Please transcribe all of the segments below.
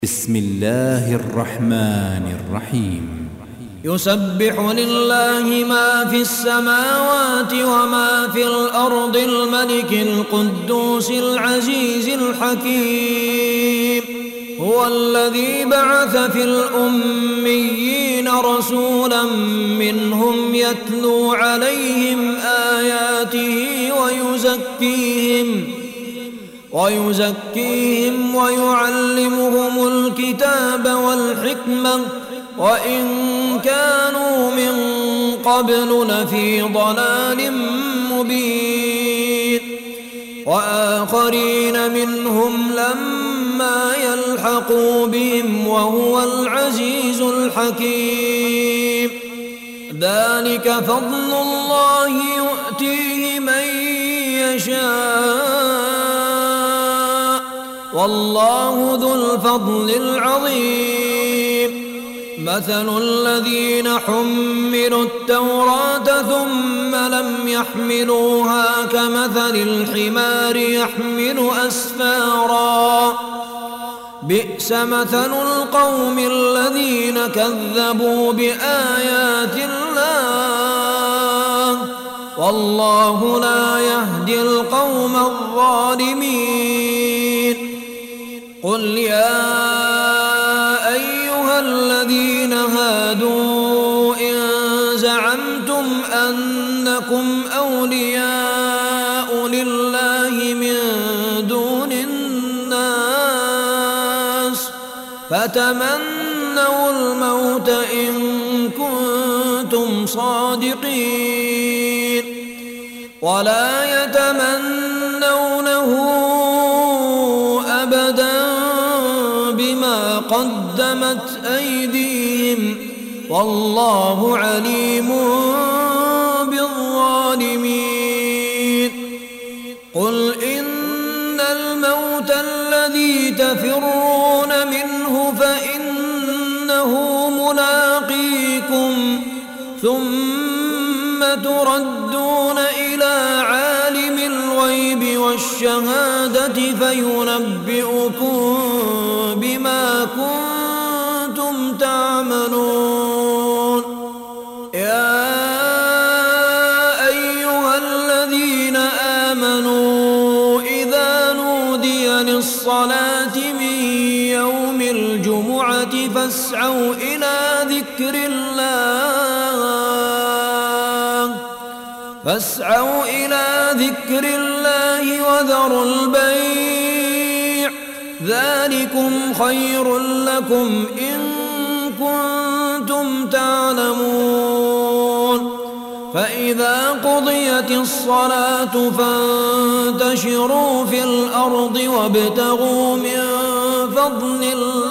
بسم الله الرحمن الرحيم يسبح لله ما في السماوات وما في الأرض الملك القدوس العزيز الحكيم هو الذي بعث في الأميين رسولا منهم يتلو عليهم آياته ويزكيهم ويعلمهم الكتاب والحكمة وإن كانوا من قبل لفي ضلال مبين وآخرين منهم لما يلحقوا بهم وهو العزيز الحكيم ذلك فضل الله يؤتيه من يشاء والله ذو الفضل العظيم مثل الذين حملوا التوراة ثم لم يحملوها كمثل الحمار يحمل أسفارا بئس مثل القوم الذين كذبوا بآيات الله والله لا يهدي القوم الظالمين قل يا أيها الذين هادوا إن زعمتم أنكم أولياء لله من دون الناس فتمنوا الموت إن كنتم صادقين ولا يتمنونه أبدا بما قدمت أيديهم والله عليم بالظالمين قل إن الموت الذي تفرون منه فإنه ملاقيكم ثم تردون إلى عالم الغيب والشهادة فينبئكم بما كنتم تعملون يا أيها الذين آمنوا إذا نودي للصلاة من يوم الجمعة فاسعوا إلى ذكر الله وذروا البيع ذلكم خير لكم إن كنتم تعلمون فإذا قضيت الصلاة فانتشروا في الأرض وابتغوا من فضل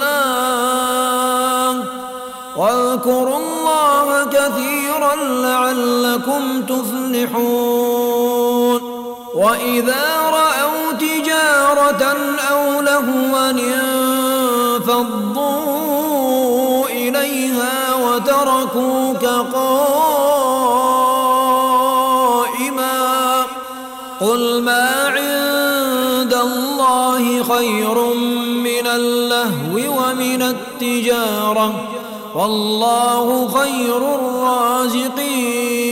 الله واذكروا الله كثيرا لعلكم تفلحون وإذا رأوا تجارة أو لهوا انفضوا إليها وتركوك قائما قل ما عند الله خير من اللهو ومن التجارة والله خير الرازقين